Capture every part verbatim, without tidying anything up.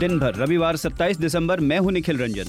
दिन भर रविवार सत्ताईस दिसंबर। मैं हूं निखिल रंजन।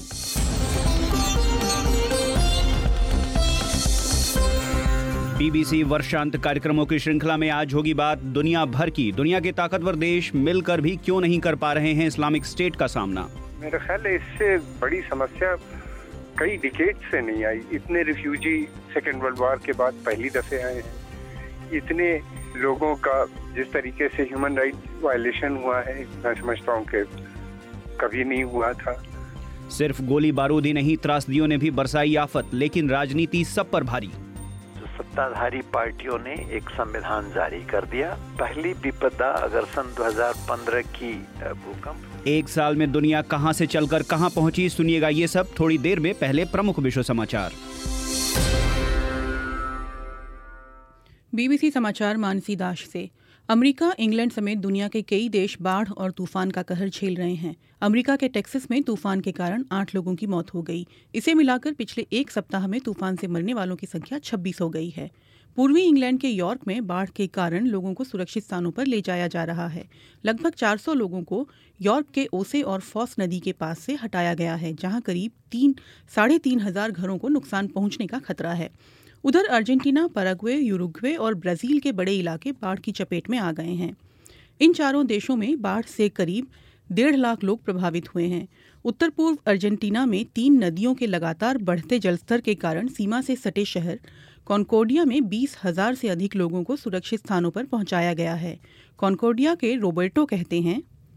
बीबीसी वर्षांत कार्यक्रमों की श्रृंखला में आज होगी बात दुनिया भर की। दुनिया के ताकतवर देश मिलकर भी क्यों नहीं कर पा रहे हैं इस्लामिक स्टेट का सामना। मेरा ख्याल है इससे बड़ी समस्या कई डिकेड से नहीं आई। इतने रिफ्यूजी सेकेंड वर्ल्ड वॉर के बाद पहली दफे आए हैं। इतने लोगों का जिस तरीके से ह्यूमन राइट वायलेशन हुआ है, मैं समझता हूँ कि कभी नहीं हुआ था। सिर्फ गोली बारूद ही नहीं, त्रासदियों ने भी बरसाई आफत, लेकिन राजनीति सब पर भारी। सत्ताधारी पार्टियों ने एक संविधान जारी कर दिया। पहली विपदा अगर सन दो हज़ार पंद्रह की भूकंप। एक साल में दुनिया कहां से चलकर कहां पहुंची, सुनिएगा ये सब थोड़ी देर में। पहले प्रमुख विश्व समाचार। बीबीसी समाचार मानसी दास से। अमेरिका, इंग्लैंड समेत दुनिया के कई देश बाढ़ और तूफान का कहर झेल रहे हैं। अमेरिका के टेक्सास में तूफान के कारण आठ लोगों की मौत हो गई। इसे मिलाकर पिछले एक सप्ताह में तूफान से मरने वालों की संख्या छब्बीस हो गई है। पूर्वी इंग्लैंड के यॉर्क में बाढ़ के कारण लोगों को सुरक्षित स्थानों पर ले जाया जा रहा है। लगभग चार सौ लोगों को यॉर्क के ओसे और फॉस नदी के पास से हटाया गया है, जहां करीब तीन साढ़े तीन हजार घरों को नुकसान पहुंचने का खतरा है। उधर अर्जेंटीना, पैराग्वे, यूरुग्वे और ब्राजील के बड़े इलाके बाढ़ की चपेट में आ गए हैं। इन चारों देशों में बाढ़ से करीब डेढ़ लाख लोग प्रभावित हुए हैं। उत्तर पूर्व अर्जेंटीना में तीन नदियों के लगातार बढ़ते जलस्तर के कारण सीमा से सटे शहर कॉन्कोर्डिया में बीस हजार से अधिक लोगों को सुरक्षित स्थानों पर पहुंचाया गया है। कॉन्कोर्डिया के रोबर्टो कहते हैं,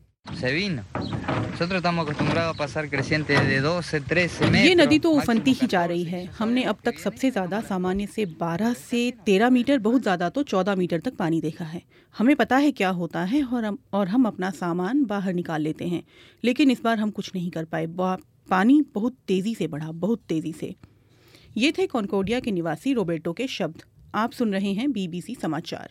ये नदी तो उफनती ही जा रही है। हमने अब तक सबसे ज्यादा सामान्य से बारह से तेरह मीटर, बहुत ज्यादा तो चौदह मीटर तक पानी देखा है। हमें पता है क्या होता है और हम और हम अपना सामान बाहर निकाल लेते हैं, लेकिन इस बार हम कुछ नहीं कर पाए। पानी बहुत तेजी से बढ़ा, बहुत तेजी से। ये थे कॉन्कोर्डिया के निवासी रोबर्टो के शब्द। आप सुन रहे हैं बीबीसी समाचार।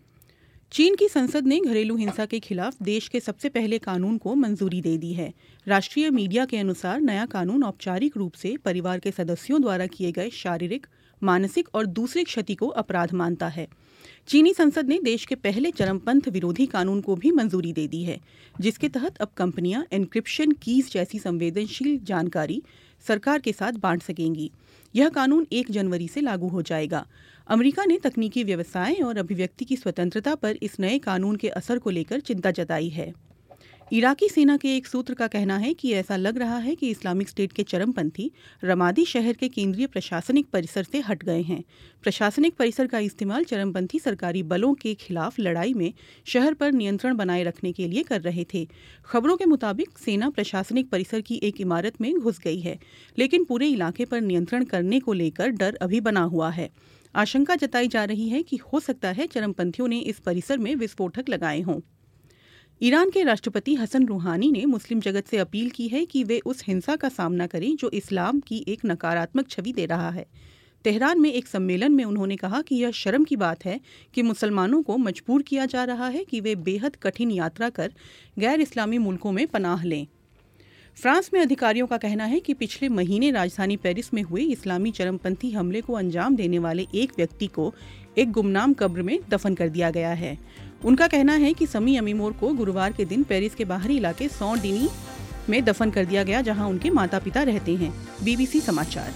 चीन की संसद ने घरेलू हिंसा के खिलाफ देश के सबसे पहले कानून को मंजूरी दे दी है। राष्ट्रीय मीडिया के अनुसार नया कानून औपचारिक रूप से परिवार के सदस्यों द्वारा किए गए शारीरिक, मानसिक और दूसरी क्षति को अपराध मानता है। चीनी संसद ने देश के पहले चरमपंथ विरोधी कानून को भी मंजूरी दे दी है, जिसके तहत अब कंपनियां एन्क्रिप्शन कीज जैसी संवेदनशील जानकारी सरकार के साथ बांट सकेंगी। यह कानून एक जनवरी से लागू हो जाएगा। अमेरिका ने तकनीकी व्यवसाय और अभिव्यक्ति की स्वतंत्रता पर इस नए कानून के असर को लेकर चिंता जताई है। इराकी सेना के एक सूत्र का कहना है कि ऐसा लग रहा है कि इस्लामिक स्टेट के चरमपंथी रमादी शहर के केंद्रीय प्रशासनिक परिसर से हट गए हैं। प्रशासनिक परिसर का इस्तेमाल चरमपंथी सरकारी बलों के खिलाफ लड़ाई में शहर पर नियंत्रण बनाए रखने के लिए कर रहे थे। खबरों के मुताबिक सेना प्रशासनिक परिसर की एक इमारत में घुस गई है, लेकिन पूरे इलाके पर नियंत्रण करने को लेकर डर अभी बना हुआ है। आशंका जताई जा रही है कि हो सकता है चरमपंथियों ने इस परिसर में विस्फोटक लगाए हों। ईरान के राष्ट्रपति हसन रूहानी ने मुस्लिम जगत से अपील की है कि वे उस हिंसा का सामना करें जो इस्लाम की एक नकारात्मक छवि दे रहा है। तेहरान में एक सम्मेलन में उन्होंने कहा कि यह शर्म की बात है कि मुसलमानों को मजबूर किया जा रहा है कि वे बेहद कठिन यात्रा कर गैर इस्लामी मुल्कों में पनाह लें। फ्रांस में अधिकारियों का कहना है कि पिछले महीने राजधानी पेरिस में हुए इस्लामी चरमपंथी हमले को अंजाम देने वाले एक व्यक्ति को एक गुमनाम कब्र में दफन कर दिया गया है। उनका कहना है कि समी अमीमोर को गुरुवार के दिन पेरिस के बाहरी इलाके सॉ डिनी में दफन कर दिया गया, जहां उनके माता पिता रहते हैं। बीबीसी समाचार।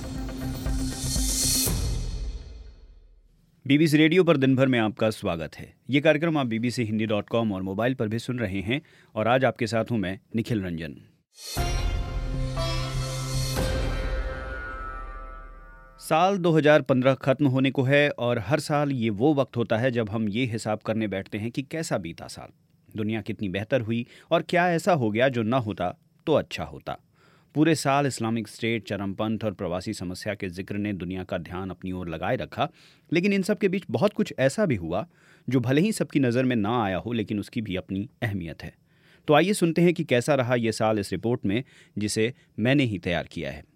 बीबीसी रेडियो पर दिन भर में आपका स्वागत है। ये कार्यक्रम आप बीबीसी हिंदी डॉट कॉम और मोबाइल पर भी सुन रहे हैं और आज आपके साथ हूं मैं निखिल रंजन। साल दो हज़ार पंद्रह खत्म होने को है और हर साल ये वो वक्त होता है जब हम ये हिसाब करने बैठते हैं कि कैसा बीता साल, दुनिया कितनी बेहतर हुई और क्या ऐसा हो गया जो ना होता तो अच्छा होता। पूरे साल इस्लामिक स्टेट, चरमपंथ और प्रवासी समस्या के जिक्र ने दुनिया का ध्यान अपनी ओर लगाए रखा, लेकिन इन सब के बीच बहुत कुछ ऐसा भी हुआ जो भले ही सबकी नज़र में ना आया हो, लेकिन उसकी भी अपनी अहमियत है। तो आइए सुनते हैं कि कैसा रहा ये साल इस रिपोर्ट में, जिसे मैंने ही तैयार किया है।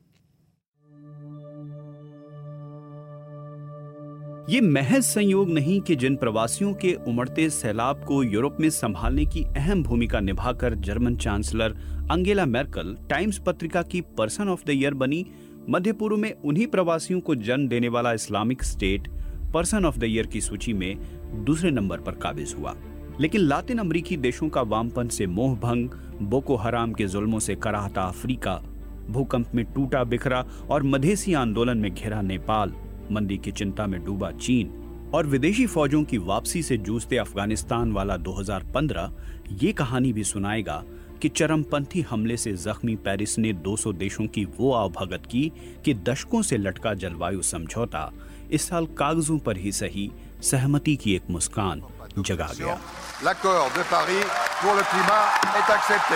ये महज संयोग नहीं कि जिन प्रवासियों के उमड़ते सैलाब को यूरोप में संभालने की अहम भूमिका निभाकर German chancellor Angela Merkel Times पत्रिका की पर्सन ऑफ द ईयर बनी, मध्य पूर्व में उन्हीं प्रवासियों को जन्म देने वाला Islamic State person of the year की सूची में दूसरे नंबर पर काबिज हुआ। लेकिन लातिन अमेरिकी देशों का वामपंथ से मोह भंग, बोको हराम के जुल्मों से कराहता अफ्रीका, भूकंप में टूटा बिखरा और मधेसी आंदोलन में घिरा नेपाल, मंदी की चिंता में डूबा चीन और विदेशी फौजों की वापसी से जूझते अफगानिस्तान वाला दो हज़ार पंद्रह ये कहानी भी सुनाएगा कि चरमपंथी हमले से जख्मी पेरिस ने दो सौ देशों की वो आवभगत की कि दशकों से लटका जलवायु समझौता इस साल कागजों पर ही सही सहमति की एक मुस्कान जगा गया। L'accord de Paris pour le climat est accepté.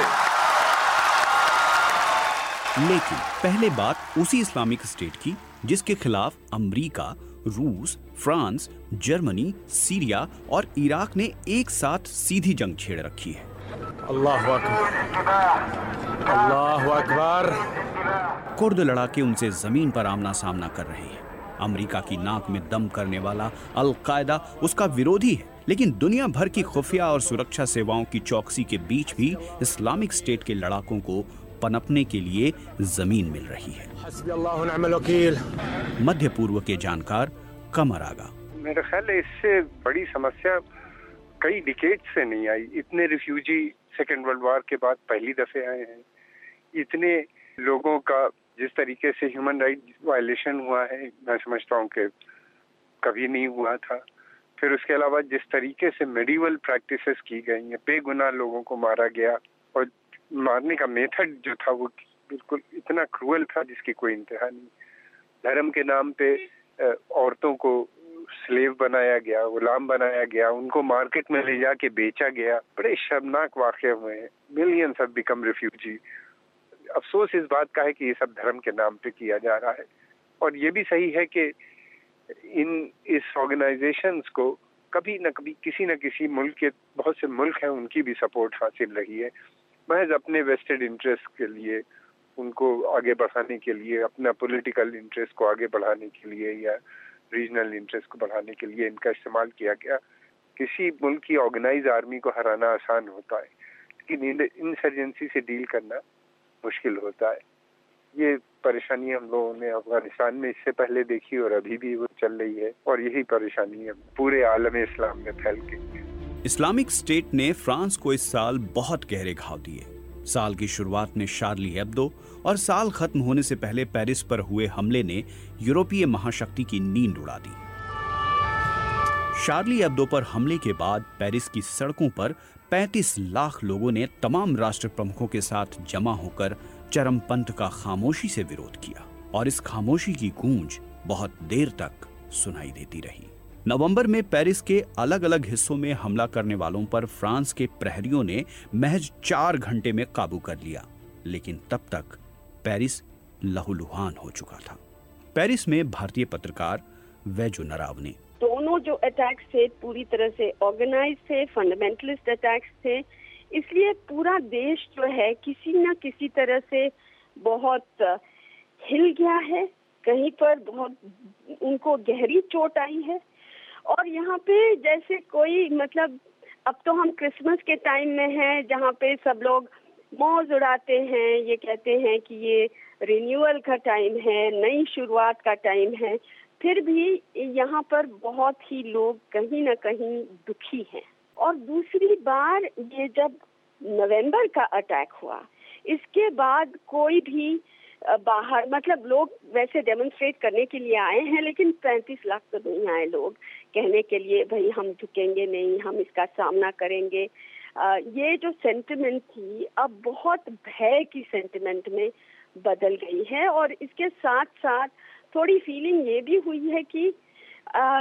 लेकिन पहले बात उसी इस्लामिक स्टेट की जिसके खिलाफ अमेरिका, रूस, फ्रांस, जर्मनी, सीरिया और इराक ने एक साथ सीधी जंग छेड़ रखी है। अल्लाहु अकबर, अल्लाहु अकबर। कुर्द लड़ाके उनसे जमीन पर आमना सामना कर रहे हैं। अमेरिका की नाक में दम करने वाला अल कायदा उसका विरोधी है, लेकिन दुनिया भर की खुफिया और सुरक्षा सेवाओं की चौकसी के बीच भी इस्लामिक स्टेट के लड़ाकों को पनपने के लिए जमीन मिल रही है। मध्य पूर्व के जानकार कमर आगा, मेरा ख्याल है इससे बड़ी समस्या कई डिकेड से नहीं आई। इतने रिफ्यूजी सेकेंड वर्ल्ड वॉर के बाद पहली दफे आए हैं। इतने लोगों का जिस तरीके से ह्यूमन राइट वायलेशन हुआ है, मैं समझता हूँ कि कभी नहीं हुआ था। फिर उसके अलावा जिस तरीके से मेडिवल प्रैक्टिसेस की गई हैं, बेगुनाह लोगों को मारा गया और मारने का मेथड जो था वो बिल्कुल इतना क्रूअल था जिसकी कोई इंतहा नहीं। धर्म के नाम पे औरतों को स्लेव बनाया गया, गुलाम बनाया गया, उनको मार्केट में ले जाके बेचा गया। बड़े शर्मनाक वाक़े हुए हैं। Millions have become refugee. अफसोस इस बात का है कि ये सब धर्म के नाम पे किया जा रहा है। और ये भी सही है कि इन इस ऑर्गेनाइजेशंस को कभी न कभी किसी न किसी मुल्क के, बहुत से मुल्क हैं उनकी भी सपोर्ट हासिल रही है। महज अपने वेस्टेड इंटरेस्ट के लिए, उनको आगे बढ़ाने के लिए, अपना पॉलिटिकल इंटरेस्ट को आगे बढ़ाने के लिए या रीजनल इंटरेस्ट को बढ़ाने के लिए इनका इस्तेमाल किया गया। किसी मुल्क की ऑर्गेनाइज आर्मी को हराना आसान होता है, लेकिन इंसर्जेंसी से डील करना मुश्किल होता है। ये परेशानी हम लोगों ने अफगानिस्तान में इससे पहले देखी और अभी भी वो चल रही है, और यही परेशानी है पूरे आलम इस्लाम में फैल गई है। इस्लामिक स्टेट ने फ्रांस को इस साल बहुत गहरे घाव दिए। साल की शुरुआत में शार्ली हेब्दो और साल खत्म होने से पहले पेरिस पर हुए हमले ने यूरोपीय महाशक्ति की नींद उड़ा दी। शार्ली हेब्दो पर हमले के बाद पेरिस की सड़कों पर पैंतीस लाख लोगों ने तमाम राष्ट्र प्रमुखों के साथ जमा होकर चरमपंथ का खामोशी से विरोध किया, और इस खामोशी की गूंज बहुत देर तक सुनाई देती रही। नवंबर में पेरिस के अलग अलग हिस्सों में हमला करने वालों पर फ्रांस के प्रहरियों ने महज चार घंटे में काबू कर लिया, लेकिन तब तक पेरिस लहूलुहान हो चुका था। पेरिस में भारतीय पत्रकार वैजो नरावने, दोनों जो अटैक्स थे पूरी तरह से ऑर्गेनाइज थे, फंडामेंटलिस्ट अटैक्स थे, इसलिए पूरा देश जो है किसी न किसी तरह से बहुत हिल गया है। कहीं पर बहुत उनको गहरी चोट आई है। और यहाँ पे जैसे कोई मतलब अब तो हम क्रिसमस के टाइम में हैं, जहाँ पे सब लोग मौज उड़ाते हैं, ये कहते हैं कि ये रिन्यूअल का टाइम है, नई शुरुआत का टाइम है। फिर भी यहाँ पर बहुत ही लोग कहीं ना कहीं दुखी हैं। और दूसरी बार ये जब नवंबर का अटैक हुआ, इसके बाद कोई भी बाहर मतलब लोग वैसे डेमोन्स्ट्रेट करने के लिए आए हैं, लेकिन पैंतीस लाख तो नहीं आए लोग कहने के लिए भाई हम झुकेंगे नहीं, हम इसका सामना करेंगे। आ, ये जो सेंटिमेंट थी अब बहुत भय की सेंटिमेंट में बदल गई है। और इसके साथ साथ थोड़ी फीलिंग ये भी हुई है कि आ,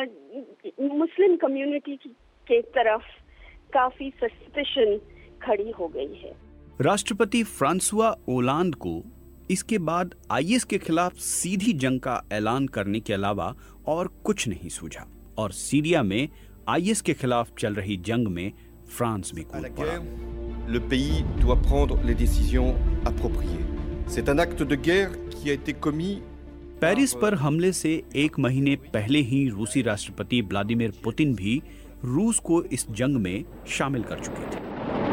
मुस्लिम कम्युनिटी के तरफ काफी सस्पिशन खड़ी हो गई है। राष्ट्रपति फ्रांसुआ ओलांद को इसके बाद आईएस के खिलाफ सीधी जंग का ऐलान करने के अलावा और कुछ नहीं सूझा, और सीरिया में आईएस के खिलाफ चल रही जंग में फ्रांस भी कूद पड़ा। Le pays doit prendre les décisions appropriées. C'est un acte de guerre qui a été commis. Paris पर हमले से एक महीने पहले ही रूसी राष्ट्रपति व्लादिमीर पुतिन भी रूस को इस जंग में शामिल कर चुके थे।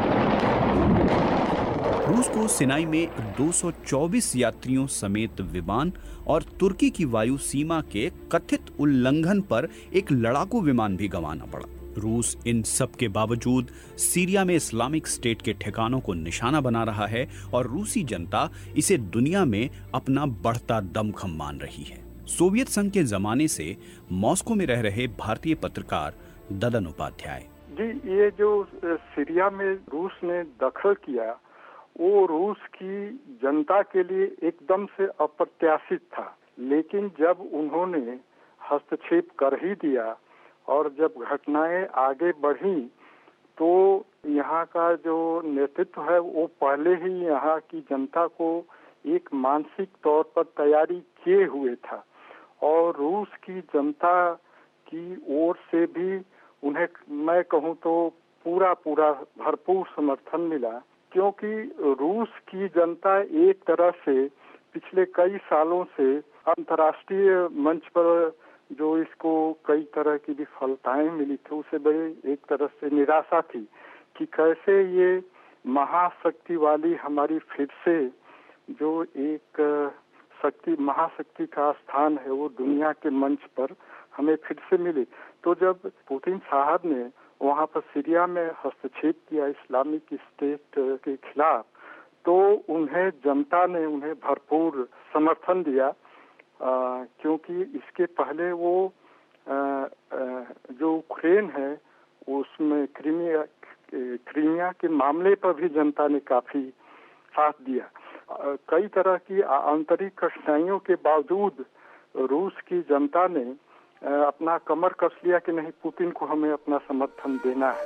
रूस को सिनाई में दो सौ चौबीस यात्रियों समेत विमान और तुर्की की वायु सीमा के कथित उल्लंघन पर एक लड़ाकू विमान भी गंवाना पड़ा। रूस इन सब के बावजूद सीरिया में इस्लामिक स्टेट के ठिकानों को निशाना बना रहा है और रूसी जनता इसे दुनिया में अपना बढ़ता दमखम मान रही है। सोवियत संघ के जमाने से मॉस्को में रह रहे भारतीय पत्रकार ददन उपाध्याय। जी, ये जो सीरिया में रूस ने दखल किया वो रूस की जनता के लिए एकदम से अप्रत्याशित था, लेकिन जब उन्होंने हस्तक्षेप कर ही दिया और जब घटनाएं आगे बढ़ी तो यहाँ का जो नेतृत्व है वो पहले ही यहाँ की जनता को एक मानसिक तौर पर तैयारी किए हुए था और रूस की जनता की ओर से भी उन्हें मैं कहूँ तो पूरा पूरा भरपूर समर्थन मिला, क्योंकि रूस की जनता एक तरह से पिछले कई सालों से अंतर्राष्ट्रीय मंच पर जो इसको कई तरह की विफलताएं मिली थी उसे बड़ी एक तरह से निराशा थी कि कैसे ये महाशक्ति वाली हमारी फिर से जो एक शक्ति महाशक्ति का स्थान है वो दुनिया के मंच पर हमें फिर से मिले। तो जब पुतिन साहब ने वहाँ पर सीरिया में हस्तक्षेप किया इस्लामिक स्टेट के खिलाफ तो उन्हें जनता ने उन्हें भरपूर समर्थन दिया, आ, क्योंकि इसके पहले वो आ, आ, जो यूक्रेन है उसमें क्रीमिया क्रीमिया के मामले पर भी जनता ने काफी साथ दिया। आ, कई तरह की आंतरिक कठिनाइयों के बावजूद रूस की जनता ने अपना कमर कस लिया कि नहीं, पुतिन को हमें अपना समर्थन देना है।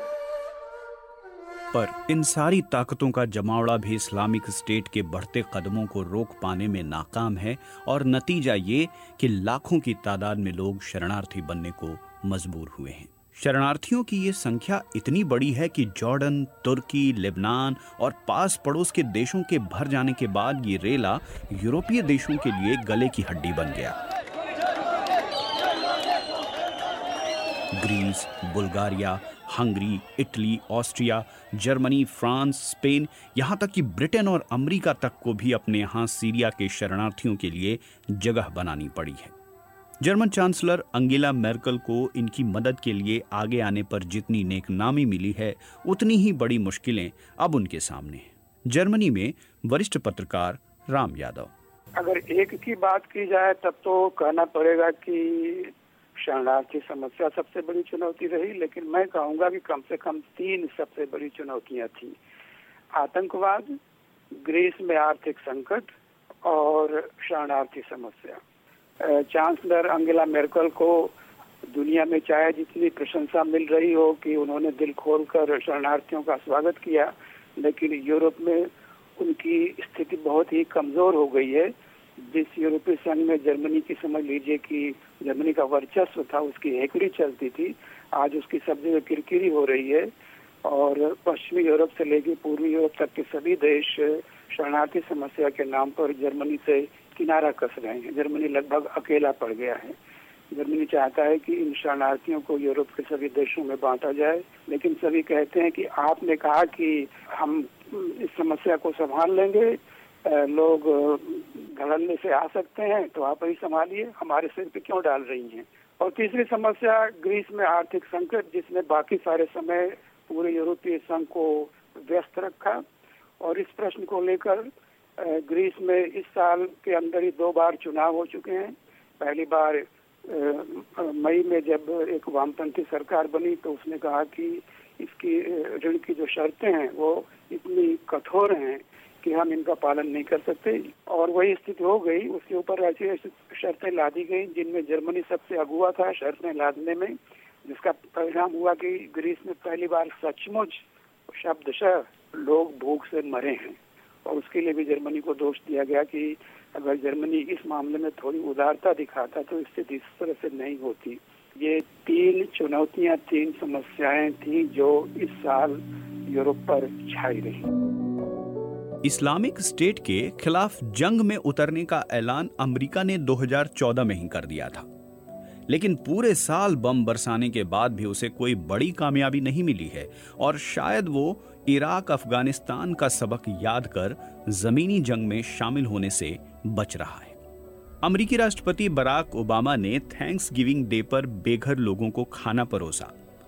पर इन सारी ताकतों का जमावड़ा भी इस्लामिक स्टेट के बढ़ते कदमों को रोक पाने में नाकाम है और नतीजा ये कि लाखों की तादाद में लोग शरणार्थी बनने को मजबूर हुए हैं। शरणार्थियों की ये संख्या इतनी बड़ी है कि जॉर्डन, तुर्की, लेबनान और पास पड़ोस के देशों के भर जाने के बाद ये रेला यूरोपीय देशों के लिए गले की हड्डी बन गया। Greece, Bulgaria, Hungary, Italy, Austria, Germany, France, Spain, यहाँ तक कि ब्रिटेन और अमेरिका तक को भी अपने यहाँ सीरिया के शरणार्थियों के लिए जगह बनानी पड़ी है। जर्मन चांसलर अंगेला मेर्केल को इनकी मदद के लिए आगे आने पर जितनी नेकनामी मिली है उतनी ही बड़ी मुश्किलें अब उनके सामने हैं। जर्मनी में वरिष्ठ पत्रकार राम यादव। अगर एक की बात की जाए तब तो कहना पड़ेगा कि शरणार्थी समस्या सबसे बड़ी चुनौती रही, लेकिन मैं कहूँगा कि कम से कम तीन सबसे बड़ी चुनौतियाँ थी। आतंकवाद, ग्रीस में आर्थिक संकट और शरणार्थी समस्या। चांसलर अंगेला मेर्केल को दुनिया में चाहे जितनी प्रशंसा मिल रही हो कि उन्होंने दिल खोलकर शरणार्थियों का स्वागत किया, लेकिन यूरोप में उनकी स्थिति बहुत ही कमजोर हो गई है। जिस यूरोपीय संघ में जर्मनी की समझ लीजिए कि जर्मनी का वर्चस्व था, उसकी हेकड़ी चलती थी, आज उसकी सब जगह किरकिरी हो रही है और पश्चिमी यूरोप से लेकर पूर्वी यूरोप तक के सभी देश शरणार्थी समस्या के नाम पर जर्मनी से किनारा कस रहे हैं। जर्मनी लगभग अकेला पड़ गया है। जर्मनी चाहता है कि इन शरणार्थियों को यूरोप के सभी देशों में बांटा जाए, लेकिन सभी कहते हैं कि आपने कहा कि हम इस समस्या को संभाल लेंगे, लोग धड़ल्ले से आ सकते हैं तो आप ही संभालिए, हमारे सिर पे क्यों डाल रही हैं। और तीसरी समस्या ग्रीस में आर्थिक संकट, जिसने बाकी सारे समय पूरे यूरोपीय संघ को व्यस्त रखा। और इस प्रश्न को लेकर ग्रीस में इस साल के अंदर ही दो बार चुनाव हो चुके हैं। पहली बार मई में जब एक वामपंथी सरकार बनी तो उसने कहा कि इसकी ऋण की जो शर्तें हैं वो इतनी कठोर हैं कि हम इनका पालन नहीं कर सकते, और वही स्थिति हो गई। उसके ऊपर ऐसी ऐसी शर्तें लादी गई जिनमें जर्मनी सबसे अगुआ था शर्तें लादने में, जिसका परिणाम हुआ कि ग्रीस में पहली बार सचमुच शब्दशः लोग भूख से मरे हैं। और उसके लिए भी जर्मनी को दोष दिया गया कि अगर जर्मनी इस मामले में थोड़ी उदारता दिखाता तो स्थिति इस तरह से नहीं होती। ये तीन चुनौतियां, तीन समस्याएं थी जो इस साल यूरोप पर छाई रही। इस्लामिक स्टेट के खिलाफ जंग में उतरने का ऐलान अमेरिका ने दो हज़ार चौदह में ही कर दिया था, लेकिन पूरे साल बम बरसाने के बाद भी उसे कोई बड़ी कामयाबी नहीं मिली है और शायद वो इराक, अफगानिस्तान का सबक याद कर जमीनी जंग में शामिल होने से बच रहा है। अमेरिकी राष्ट्रपति बराक ओबामा ने थैंक्स गिविंग डे पर बेघर लोगों को खाना परोसा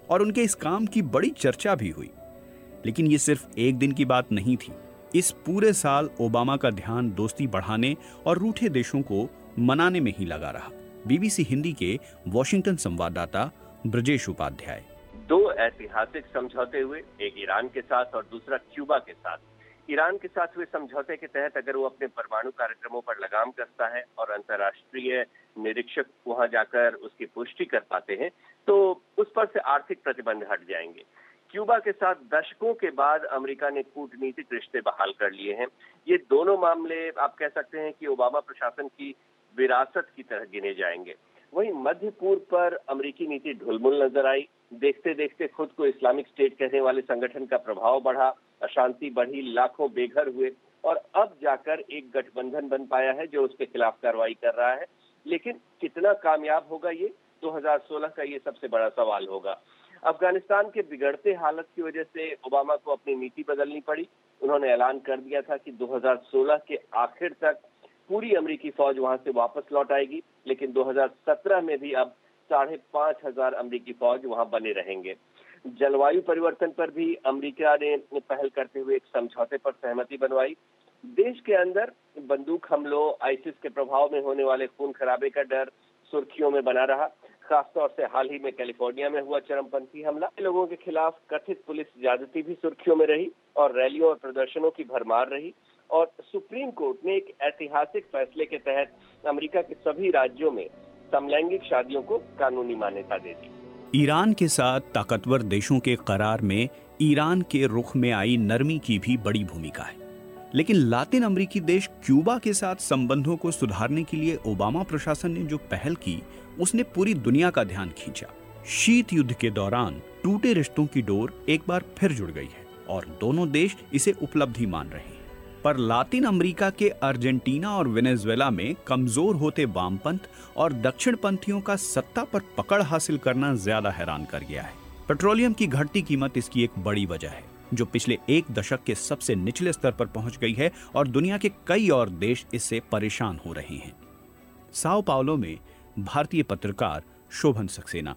और उनके इस काम की बड़ी चर्चा भी हुई। लेकिन ये सिर्फ एक दिन की बात नहीं थी। इस पूरे साल ओबामा का ध्यान दोस्ती बढ़ाने और रूठे देशों को मनाने में ही लगा रहा। बीबीसी हिंदी के वॉशिंगटन संवाददाता ब्रजेश उपाध्याय। दो ऐतिहासिक समझौते हुए, एक ईरान के साथ और दूसरा क्यूबा के साथ। ईरान के साथ हुए समझौते के तहत अगर वो अपने परमाणु कार्यक्रमों पर लगाम कसता है और अंतर्राष्ट्रीय निरीक्षक वहां जाकर उसकी पुष्टि कर पाते हैं तो उस पर से आर्थिक प्रतिबंध हट जाएंगे। क्यूबा के साथ दशकों के बाद अमेरिका ने कूटनीतिक रिश्ते बहाल कर लिए हैं। ये दोनों मामले आप कह सकते हैं कि ओबामा प्रशासन की विरासत की तरह गिने जाएंगे। वहीं मध्य पूर्व पर अमेरिकी नीति ढुलमुल नजर आई। देखते देखते खुद को इस्लामिक स्टेट कहने वाले संगठन का प्रभाव बढ़ा, अशांति बढ़ी, लाखों बेघर हुए और अब जाकर एक गठबंधन बन पाया है जो उसके खिलाफ कार्रवाई कर रहा है। लेकिन कितना कामयाब होगा ये दो हज़ार सोलह का ये सबसे बड़ा सवाल होगा। अफगानिस्तान के बिगड़ते हालत की वजह से ओबामा को अपनी नीति बदलनी पड़ी। उन्होंने ऐलान कर दिया था कि दो हज़ार सोलह के आखिर तक पूरी अमेरिकी फौज वहां से वापस लौट आएगी, लेकिन दो हज़ार सत्रह में भी अब साढ़े पांच हजार अमरीकी फौज वहां बने रहेंगे। जलवायु परिवर्तन पर भी अमेरिका ने पहल करते हुए एक समझौते पर सहमति बनवाई। देश के अंदर बंदूक हमलों, आईसिस के प्रभाव में होने वाले खून खराबे का डर सुर्खियों में बना रहा। खासतौर से हाल ही में कैलिफोर्निया में हुआ चरमपंथी हमला, लोगों के खिलाफ कथित पुलिस ज्यादती भी सुर्खियों में रही और रैलियों और प्रदर्शनों की भरमार रही। और सुप्रीम कोर्ट ने एक ऐतिहासिक फैसले के तहत अमेरिका के सभी राज्यों में समलैंगिक शादियों को कानूनी मान्यता दे दी। ईरान के साथ ताकतवर देशों के करार में ईरान के रुख में आई नरमी की भी बड़ी भूमिका है। लेकिन लातिन अमेरिकी देश क्यूबा के साथ संबंधों को सुधारने के लिए ओबामा प्रशासन ने जो पहल की, उसने पूरी दुनिया का ध्यान खींचा। शीत युद्ध के दौरान टूटे रिश्तों की डोर एक बार फिर जुड़ गई है और दोनों देश इसे उपलब्धि मान रहे हैं। पर लातिन अमेरिका के अर्जेंटीना और वेनेजुएला में कमजोर होते वामपंथ और दक्षिणपंथियों का सत्ता पर पकड़ हासिल करना ज्यादा हैरान कर गया है। पेट्रोलियम की घटती कीमत इसकी एक बड़ी वजह है, जो पिछले एक दशक के सबसे निचले स्तर पर पहुंच गई है और दुनिया के कई और देश इससे परेशान हो रहे हैं। साओ पाउलो में भारतीय पत्रकार शोभन सक्सेना।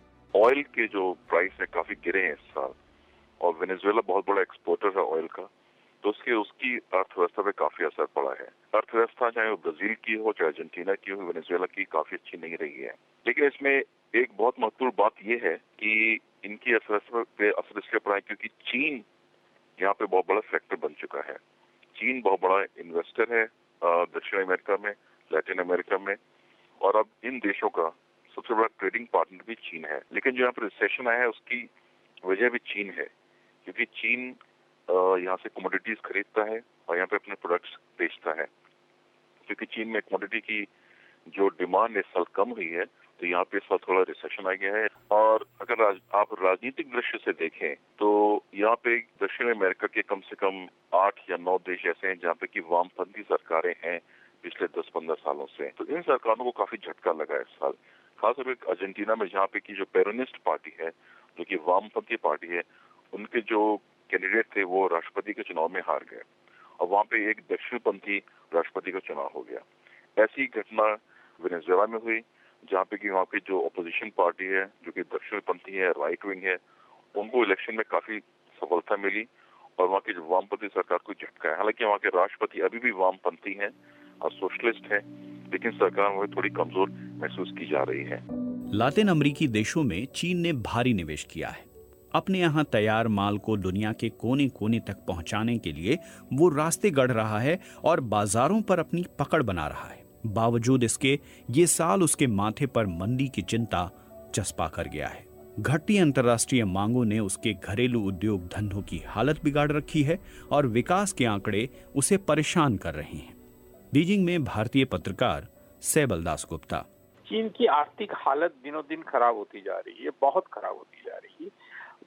ऑयल के जो प्राइस है काफी गिरे हैं इस साल और वेनेजुएला बहुत बड़ा एक्सपोर्टर है ऑयल का, तो उसके उसकी अर्थव्यवस्था पे काफी असर पड़ा है। अर्थव्यवस्था चाहे वो ब्राजील की हो चाहे अर्जेंटीना की हो, वेनेजुएला की काफी अच्छी नहीं रही है। लेकिन इसमें एक बहुत महत्वपूर्ण बात यह है कि इनकी अर्थव्यवस्था पे असर इसलिए पड़ा है क्योंकि चीन यहाँ पे बहुत बड़ा फैक्टर बन चुका है। चीन बहुत बड़ा इन्वेस्टर है दक्षिण अमेरिका में, लैटिन अमेरिका में, और अब इन देशों का सबसे बड़ा ट्रेडिंग पार्टनर भी चीन है। लेकिन जो यहाँ पर रिसेशन आया है उसकी वजह भी चीन है, क्योंकि चीन यहाँ से कमोडिटीज खरीदता है और यहाँ पे अपने प्रोडक्ट्स बेचता है। क्योंकि चीन में कमोडिटी की जो डिमांड इस साल कम हुई है, तो यहाँ पे इस साल थोड़ा रिसेशन आ गया है। और अगर राज, आप राजनीतिक दृष्टि से देखें तो यहाँ पे दक्षिण अमेरिका के कम से कम आठ या नौ देश ऐसे हैं जहाँ पे की वामपंथी सरकारें हैं पिछले दस पंद्रह सालों से। तो इन सरकारों को काफी झटका लगा है इस साल, खासतौर पर अर्जेंटीना में जहाँ पे की जो पेरोनिस्ट पार्टी है, जो की वामपंथी पार्टी है, उनके जो कैंडिडेट थे वो राष्ट्रपति के चुनाव में हार गए और वहाँ पे एक दक्षिणपंथी राष्ट्रपति का चुनाव हो गया। ऐसी घटना वेनेजुएला में हुई जहाँ पे कि वहाँ पे जो अपोजिशन पार्टी है जो कि दक्षिणपंथी है, राइट विंग है, उनको इलेक्शन में काफी सफलता मिली और वहाँ की जो वामपंथी सरकार को झटका है। हालांकि वहाँ के राष्ट्रपति अभी भी वामपंथी हैं और सोशलिस्ट है, लेकिन सरकार में थोड़ी कमजोर महसूस की जा रही है। लातिन अमेरिकी देशों में चीन ने भारी निवेश किया है। अपने यहाँ तैयार माल को दुनिया के कोने कोने तक पहुंचाने के लिए वो रास्ते गढ़ रहा है और बाजारों पर अपनी पकड़ बना रहा है। बावजूद इसके ये साल उसके माथे पर मंदी की चिंता चस्पा कर गया है। घटती अंतर्राष्ट्रीय मांगों ने उसके घरेलू उद्योग धंधों की हालत बिगाड़ रखी है और विकास के आंकड़े उसे परेशान कर रहे हैं। बीजिंग में भारतीय पत्रकार सैबल दास गुप्ता। चीन की आर्थिक हालत दिनों दिन खराब होती जा रही है, बहुत खराब होती जा रही है।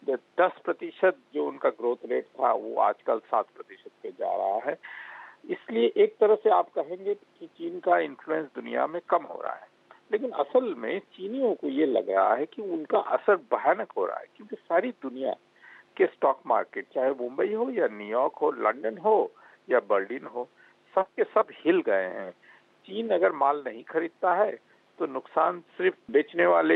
दस प्रतिशत जो उनका ग्रोथ रेट था वो आजकल सात प्रतिशत पे जा रहा है। इसलिए एक तरह से आप कहेंगे कि चीन का इन्फ्लुएंस दुनिया में कम हो रहा है, लेकिन असल में चीनियों को ये लग रहा है कि उनका असर भयानक हो रहा है, क्योंकि सारी दुनिया के स्टॉक मार्केट, चाहे मुंबई हो या न्यूयॉर्क हो, लंदन हो या बर्लिन हो, सब के सब हिल गए हैं। चीन अगर माल नहीं खरीदता है तो नुकसान सिर्फ बेचने वाले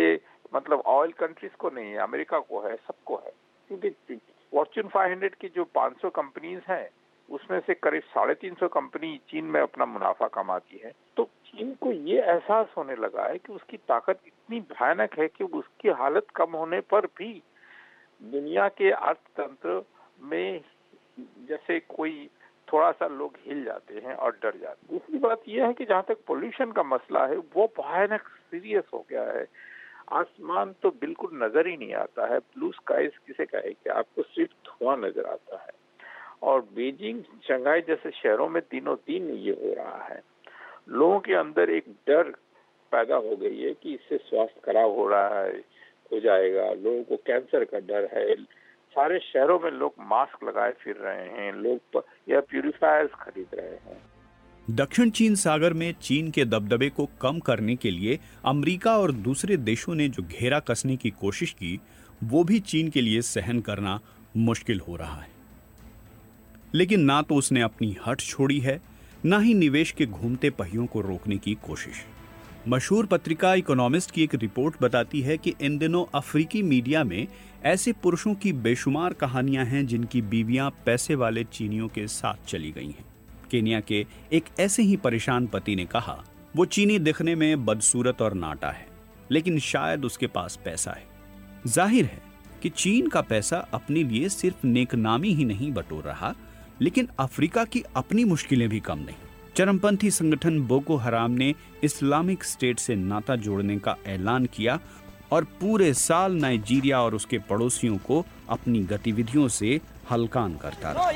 मतलब ऑयल कंट्रीज को नहीं है, अमेरिका को है, सबको है। क्योंकि फॉर्च्यून फाइव हंड्रेड की जो पाँच सौ कंपनीज हैं उसमें से करीब साढ़े तीन सौ कंपनी चीन में अपना मुनाफा कमाती है। तो चीन को ये एहसास होने लगा है कि उसकी ताकत इतनी भयानक है कि उसकी हालत कम होने पर भी दुनिया के अर्थतंत्र में जैसे कोई थोड़ा सा लोग हिल जाते हैं और डर जाते हैं। दूसरी बात यह है कि जहाँ तक पोल्यूशन का मसला है वो भयानक सीरियस हो गया है। आसमान तो बिल्कुल नजर ही नहीं आता है, ब्लू स्काई किसे कहे कि आपको सिर्फ धुआं नजर आता है। और बीजिंग, शंघाई जैसे शहरों में दिनों दिन ये हो रहा है। लोगों के अंदर एक डर पैदा हो गई है कि इससे स्वास्थ्य खराब हो रहा है, हो जाएगा। लोगों को कैंसर का डर है। सारे शहरों में लोग मास्क लगाए फिर रहे हैं, लोग एयर प्यूरिफायर्स खरीद रहे हैं। दक्षिण चीन सागर में चीन के दबदबे को कम करने के लिए अमेरिका और दूसरे देशों ने जो घेरा कसने की कोशिश की, वो भी चीन के लिए सहन करना मुश्किल हो रहा है। लेकिन ना तो उसने अपनी हट छोड़ी है, ना ही निवेश के घूमते पहियों को रोकने की कोशिश। मशहूर पत्रिका इकोनॉमिस्ट की एक रिपोर्ट बताती है कि इन दिनों अफ्रीकी मीडिया में ऐसे पुरुषों की बेशुमार कहानियां हैं जिनकी बीवियां पैसे वाले चीनियों के साथ चली गई हैं। केन्या के एक ऐसे ही परेशान पति ने कहा, वो चीनी दिखने में बदसूरत और नाटा है, लेकिन शायद उसके पास पैसा है। जाहिर है कि चीन का पैसा अपने लिए सिर्फ नेकनामी ही नहीं बटोर रहा, लेकिन अफ्रीका की अपनी मुश्किलें भी कम नहीं। चरमपंथी संगठन बोको हराम ने इस्लामिक स्टेट से नाता जोड़ने का ऐलान किया और पूरे साल नाइजीरिया और उसके पड़ोसियों को अपनी गतिविधियों से हलकान करता रहा।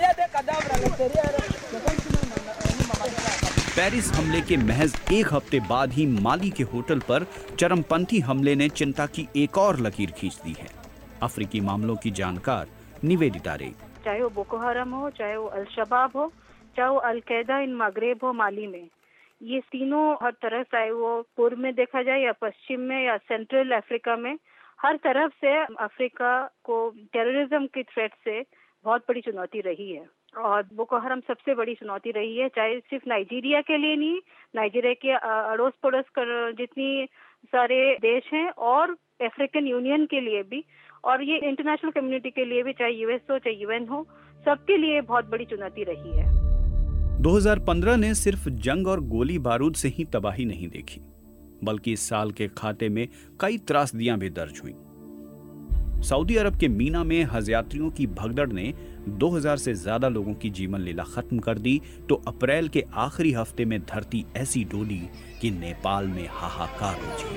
पेरिस हमले के महज एक हफ्ते बाद ही माली के होटल पर चरमपंथी हमले ने चिंता की एक और लकीर खींच दी है। अफ्रीकी मामलों की जानकार निवेदिता रे। चाहे वो बोको हराम हो, चाहे वो अल शबाब हो, चाहे वो अलकायदा इन मगरेब हो माली में, ये तीनों हर तरफ, चाहे वो पूर्व में देखा जाए या पश्चिम में या सेंट्रल अफ्रीका में, हर तरफ से अफ्रीका को टेररिज्म की थ्रेट से बहुत बड़ी चुनौती रही है। और बोको हराम सबसे बड़ी चुनौती रही है, चाहे सिर्फ नाइजीरिया के लिए नहीं, नाइजीरिया के अड़ोस पड़ोस कर जितनी सारे देश हैं और अफ्रीकन यूनियन के लिए भी, और ये इंटरनेशनल कम्युनिटी के लिए भी, चाहे यूएस हो चाहे यूएन हो, सबके लिए बहुत बड़ी चुनौती रही है। दो हज़ार पंद्रह ने सिर्फ जंग और गोली बारूद से ही तबाही नहीं देखी, बल्कि इस साल के खाते में कई त्रासदियां भी दर्ज हुई। सऊदी अरब के मीना में हज यात्रियों की भगदड़ ने दो हज़ार से ज्यादा लोगों की जीवन लीला खत्म कर दी, तो अप्रैल के आखिरी हफ्ते में धरती ऐसी डोली कि नेपाल में हाहाकार मची।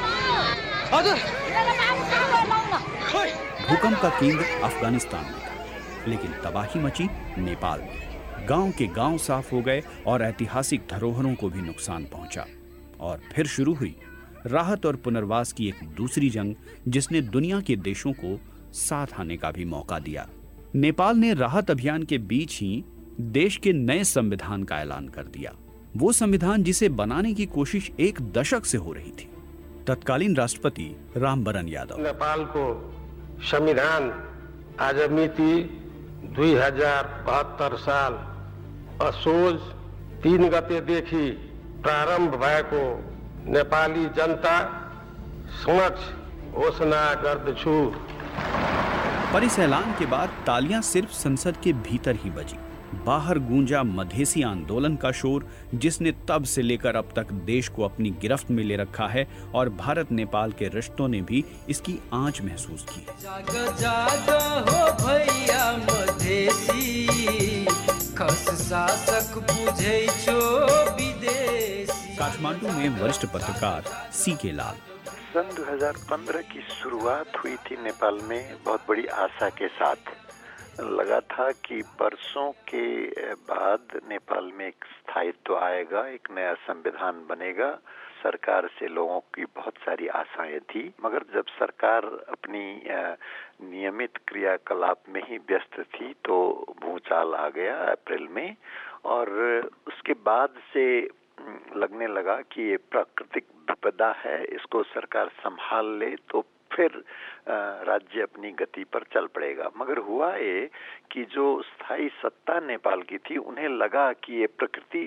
भूकंप का केंद्र अफगानिस्तान में था, लेकिन तबाही मची नेपाल में। गांव के गांव साफ हो गए और ऐतिहासिक धरोहरों को भी नुकसान पहुंचा। और फिर शुरू हुई राहत और पुनर्वास की एक दूसरी जंग, जिसने दुनिया के देशों को साथ आने का भी मौका दिया। नेपाल ने राहत अभियान के बीच ही देश के नए संविधान का ऐलान कर दिया, वो संविधान जिसे बनाने की कोशिश एक दशक से हो रही थी। तत्कालीन राष्ट्रपति रामवरण यादव। नेपाल को संविधान आज मिति दुई हजार बहत्तर साल असोज तीन गतेदेखि प्रारम्भ भएको नेपाली जनता समक्ष घोषणा गर्दछु। पर इस ऐलान के बाद तालियां सिर्फ संसद के भीतर ही बजी। बाहर गूंजा मधेसी आंदोलन का शोर, जिसने तब से लेकर अब तक देश को अपनी गिरफ्त में ले रखा है, और भारत नेपाल के रिश्तों ने भी इसकी आंच महसूस की है। जाग जाग हो भैया मधेसी, खस शासक बुझै छो विदेशी। काठमांडू में वरिष्ठ पत्रकार सी के लाल। सन दो हज़ार पंद्रह की शुरुआत हुई थी नेपाल में बहुत बड़ी आशा के साथ। लगा था कि बरसों के बाद नेपाल में एक स्थायित्व आएगा, एक नया संविधान बनेगा। सरकार से लोगों की बहुत सारी आशाएं थी, मगर जब सरकार अपनी नियमित क्रियाकलाप में ही व्यस्त थी तो भूचाल आ गया अप्रैल में, और उसके बाद से लगने लगा कि ये प्राकृतिक विपदा है, इसको सरकार संभाल ले तो फिर राज्य अपनी गति पर चल पड़ेगा। मगर हुआ ये कि जो स्थायी सत्ता नेपाल की थी, उन्हें लगा कि ये प्रकृति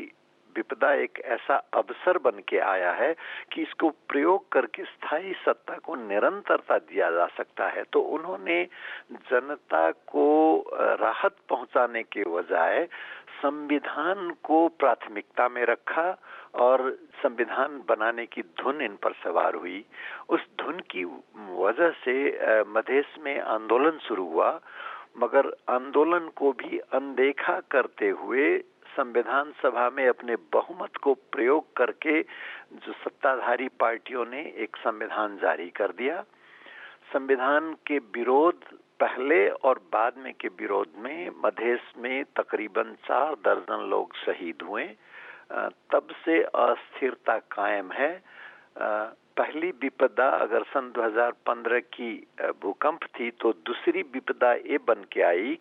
विपदा एक ऐसा अवसर बन के आया है कि इसको प्रयोग करके स्थायी सत्ता को निरंतरता दिया जा सकता है। तो उन्होंने जनता को राहत पहुंचाने के बजाय संविधान को प्राथमिकता में रखा और संविधान बनाने की धुन इन पर सवार हुई। उस धुन की वजह से मधेश में आंदोलन शुरू हुआ, मगर आंदोलन को भी अनदेखा करते हुए संविधान सभा में अपने बहुमत को प्रयोग करके जो सत्ताधारी पार्टियों ने एक संविधान जारी कर दिया। संविधान के विरोध पहले और बाद में के विरोध में मधेश में तकरीबन चार दर्जन लोग शहीद हुए। तब से अस्थिरता कायम है। पहली विपदा अगर सन दो हज़ार पंद्रह की भूकंप थी, तो दूसरी विपदा ये बन के आई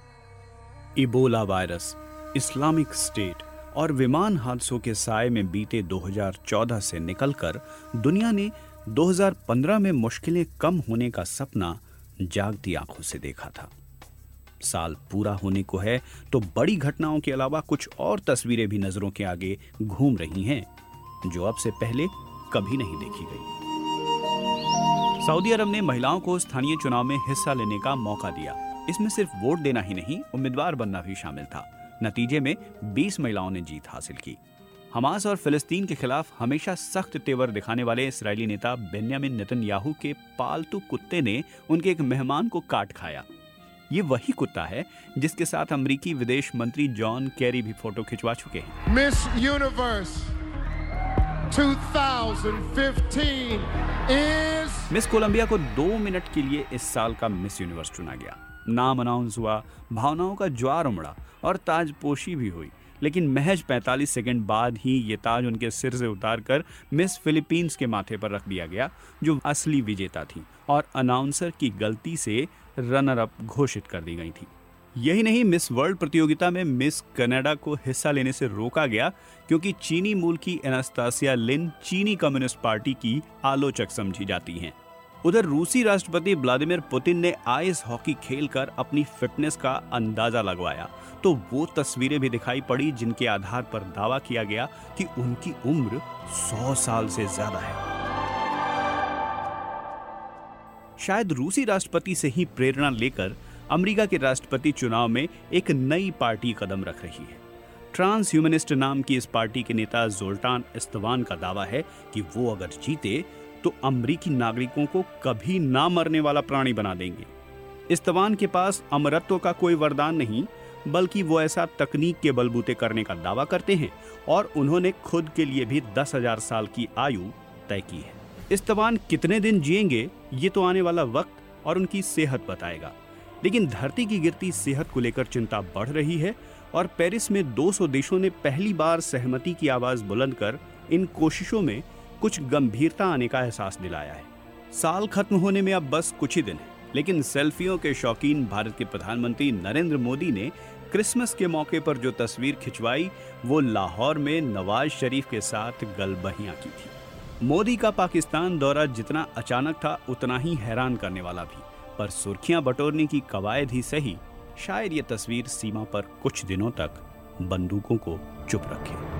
इबोला वायरस, इस्लामिक स्टेट और विमान हादसों के साए में बीते दो हज़ार चौदह से निकलकर दुनिया ने दो हज़ार पंद्रह में मुश्किलें कम होने का सपना जागती आंखों से देखा था। साल पूरा होने को है तो बड़ी घटनाओं के अलावा कुछ और तस्वीरें भी नजरों के आगे घूम रही हैं, जो अब से पहले कभी नहीं देखी गई। सऊदी अरब ने महिलाओं को स्थानीय चुनाव में हिस्सा लेने का मौका दिया। इसमें सिर्फ वोट देना ही नहीं, उम्मीदवार बनना भी शामिल था। नतीजे में बीस महिलाओं ने जीत हासिल की। हमास और फिलिस्तीन के खिलाफ हमेशा सख्त तेवर दिखाने वाले इस्राएली नेता बेन्यामिन नेतन्याहू के पालतू कुत्ते ने उनके एक मेहमान को काट खाया। ये वही कुत्ता है जिसके साथ अमेरिकी विदेश मंत्री जॉन केरी भी फोटो खिंचवा चुके हैं। मिस यूनिवर्स दो हज़ार पंद्रह is... मिस कोलंबिया को दो मिनट के लिए इस साल का मिस यूनिवर्स चुना गया। नाम अनाउंस हुआ, भावनाओं का ज्वार उमड़ा और ताजपोशी भी हुई, लेकिन महज पैंतालीस सेकंड बाद ही ये ताज उनके सिर से उतारकर मिस फिलीपींस के माथे पर रख दिया गया, जो असली विजेता थी और अनाउंसर की गलती से रनर अप घोषित कर दी गई थी। यही नहीं, मिस वर्ल्ड प्रतियोगिता में मिस कनाडा को हिस्सा लेने से रोका गया क्योंकि चीनी मूल की एनास्तासिया लिन चीनी कम्युनिस्ट पार्टी की आलोचक समझी जाती हैं। उधर रूसी राष्ट्रपति व्लादिमीर पुतिन ने आइस हॉकी खेलकर अपनी फिटनेस का अंदाजा लगवाया, तो वो तस्वीरें भी दिखाई पड़ी जिनके आधार पर दावा किया गया कि उनकी उम्र सौ साल से ज्यादा है। शायद रूसी राष्ट्रपति से ही प्रेरणा लेकर अमेरिका के राष्ट्रपति चुनाव में एक नई पार्टी कदम रख रही है। ट्रांस ह्यूमनिस्ट नाम की इस पार्टी के नेता जोल्टान इस्तवान का दावा है कि वो अगर जीते तो अमेरिकी नागरिकों को कभी ना मरने वाला प्राणी बना देंगे। इस्तवान के पास अमरत्व का कोई वरदान नहीं, बल्कि वो ऐसा तकनीक के बलबूते करने का दावा करते हैं और उन्होंने खुद के लिए भी दस हजार साल की आयु तय की है। इस्तवान कितने दिन जिएंगे ये तो आने वाला वक्त और उनकी सेहत बताएगा, लेकिन धरती की गिरती सेहत को लेकर चिंता बढ़ रही है और पेरिस में दो सौ देशों ने पहली बार सहमति की आवाज बुलंद कर इन कोशिशों में कुछ गंभीरता आने का एहसास दिलाया है। साल खत्म होने में अब बस कुछ ही दिन है, लेकिन सेल्फियों के शौकीन भारत के प्रधानमंत्री नरेंद्र मोदी ने क्रिसमस के मौके पर जो तस्वीर खिंचवाई वो लाहौर में नवाज शरीफ के साथ गलबहियां की थी। मोदी का पाकिस्तान दौरा जितना अचानक था उतना ही हैरान करने वाला भी, पर सुर्खियां बटोरने की कवायद ही सही, शायद ये तस्वीर सीमा पर कुछ दिनों तक बंदूकों को चुप रखे।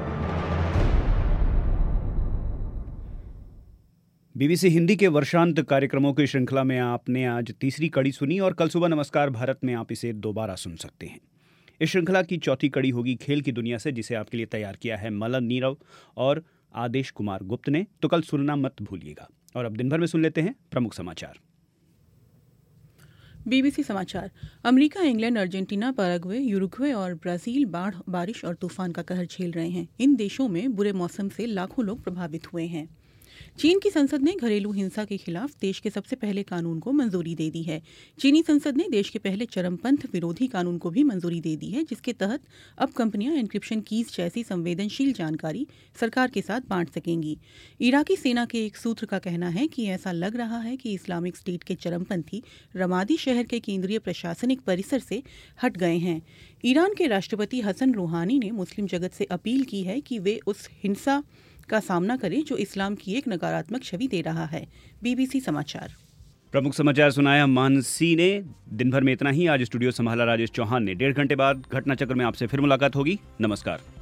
बीबीसी हिंदी के वर्षांत कार्यक्रमों की श्रृंखला में आपने आज तीसरी कड़ी सुनी और कल सुबह नमस्कार भारत में आप इसे दोबारा सुन सकते हैं। इस श्रृंखला की चौथी कड़ी होगी खेल की दुनिया से, जिसे आपके लिए तैयार किया है मलन नीरव और आदेश कुमार गुप्त ने, तो कल सुनना मत भूलिएगा। और अब दिन भर में सुन लेते हैं प्रमुख समाचार। बीबीसी समाचार। America, England, Argentina, Paraguay, Uruguay और ब्राजील बाढ़, बारिश और तूफान का कहर झेल रहे हैं। इन देशों में बुरे मौसम से लाखों लोग प्रभावित हुए हैं। चीन की संसद ने घरेलू हिंसा के खिलाफ देश के सबसे पहले कानून को मंजूरी दे दी है। चीनी संसद ने देश के पहले चरमपंथ विरोधी कानून को भी मंजूरी दे दी है, जिसके तहत अब कंपनियां एन्क्रिप्शन कीज जैसी संवेदनशील जानकारी सरकार के साथ बांट सकेंगी। इराकी सेना के एक सूत्र का कहना है कि ऐसा लग रहा है कि इस्लामिक स्टेट के चरमपंथी रमादी शहर के केंद्रीय प्रशासनिक परिसर से हट गए हैं। ईरान के राष्ट्रपति हसन रूहानी ने मुस्लिम जगत से अपील की है कि वे उस हिंसा का सामना करें जो इस्लाम की एक नकारात्मक छवि दे रहा है। बीबीसी समाचार। प्रमुख समाचार सुनाया मानसी ने। दिन भर में इतना ही। आज स्टूडियो संभाला राजेश चौहान ने। डेढ़ घंटे बाद घटना चक्र में आपसे फिर मुलाकात होगी। नमस्कार।